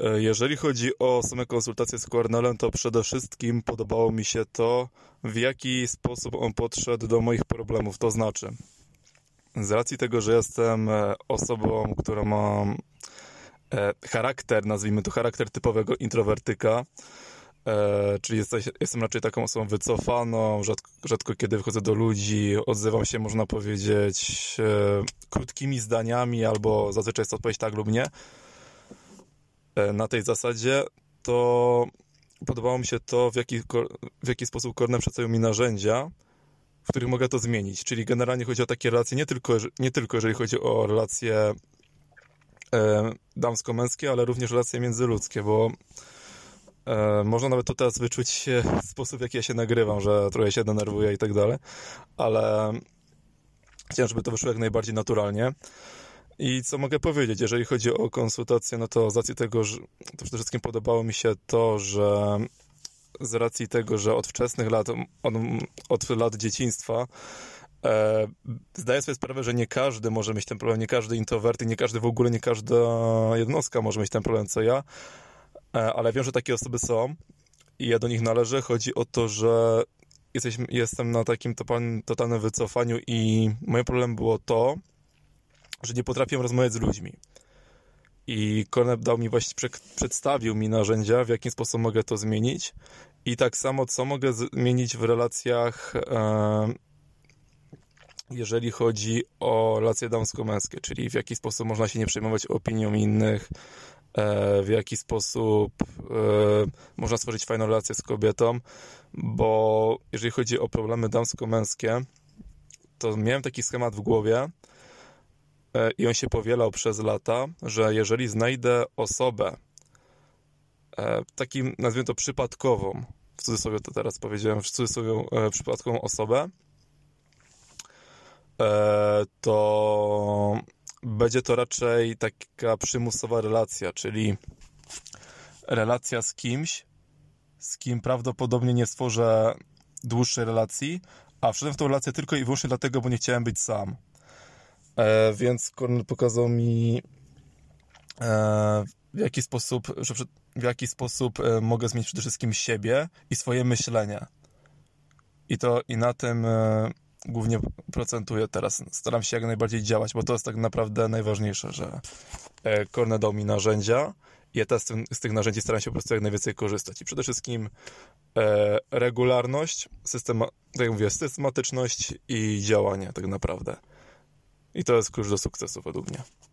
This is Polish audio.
Jeżeli chodzi o same konsultacje z Cornelem, to przede wszystkim podobało mi się to, w jaki sposób on podszedł do moich problemów. To znaczy, z racji tego, że jestem osobą, która ma charakter, nazwijmy to charakter typowego introwertyka, czyli jestem raczej taką osobą wycofaną, rzadko kiedy wychodzę do ludzi, odzywam się, można powiedzieć, krótkimi zdaniami, albo zazwyczaj jest odpowiedź tak lub nie. Na tej zasadzie to podobało mi się to, w jaki sposób Cornel przedstawił mi narzędzia, w których mogę to zmienić. Czyli generalnie chodzi o takie relacje, nie tylko jeżeli chodzi o relacje damsko-męskie, ale również relacje międzyludzkie, bo można nawet to teraz wyczuć sposób, w jaki ja się nagrywam, że trochę się denerwuję i tak dalej, ale chciałem, żeby to wyszło jak najbardziej naturalnie. I co mogę powiedzieć, jeżeli chodzi o konsultację, no to z racji tego, że to przede wszystkim podobało mi się to, że z racji tego, że od wczesnych lat, od lat dzieciństwa zdaję sobie sprawę, że nie każdy może mieć ten problem, nie każdy introvert i nie każdy w ogóle, nie każda jednostka może mieć ten problem, co ja, ale wiem, że takie osoby są i ja do nich należę. Chodzi o to, że jestem na takim totalnym wycofaniu i moim problemem było to, że nie potrafię rozmawiać z ludźmi. I Cornel przedstawił mi narzędzia, w jaki sposób mogę to zmienić i tak samo, co mogę zmienić w relacjach, jeżeli chodzi o relacje damsko-męskie, czyli w jaki sposób można się nie przejmować opinią innych, w jaki sposób można stworzyć fajną relację z kobietą, bo jeżeli chodzi o problemy damsko-męskie, to miałem taki schemat w głowie i on się powielał przez lata, że jeżeli znajdę osobę takim, nazwijmy to przypadkową, w cudzysłowie to teraz powiedziałem, w cudzysłowie przypadkową osobę, to będzie to raczej taka przymusowa relacja, czyli relacja z kimś, z kim prawdopodobnie nie stworzę dłuższej relacji, a wszedłem w tą relację tylko i wyłącznie dlatego, bo nie chciałem być sam. Więc Cornel pokazał mi w jaki sposób mogę zmienić przede wszystkim siebie i swoje myślenie. I na tym głównie procentuję teraz. Staram się jak najbardziej działać, bo to jest tak naprawdę najważniejsze, że Cornel dał mi narzędzia i ja teraz z tych narzędzi staram się po prostu jak najwięcej korzystać. I przede wszystkim regularność, tak jak mówię, systematyczność i działanie tak naprawdę. I to jest klucz do sukcesu według mnie.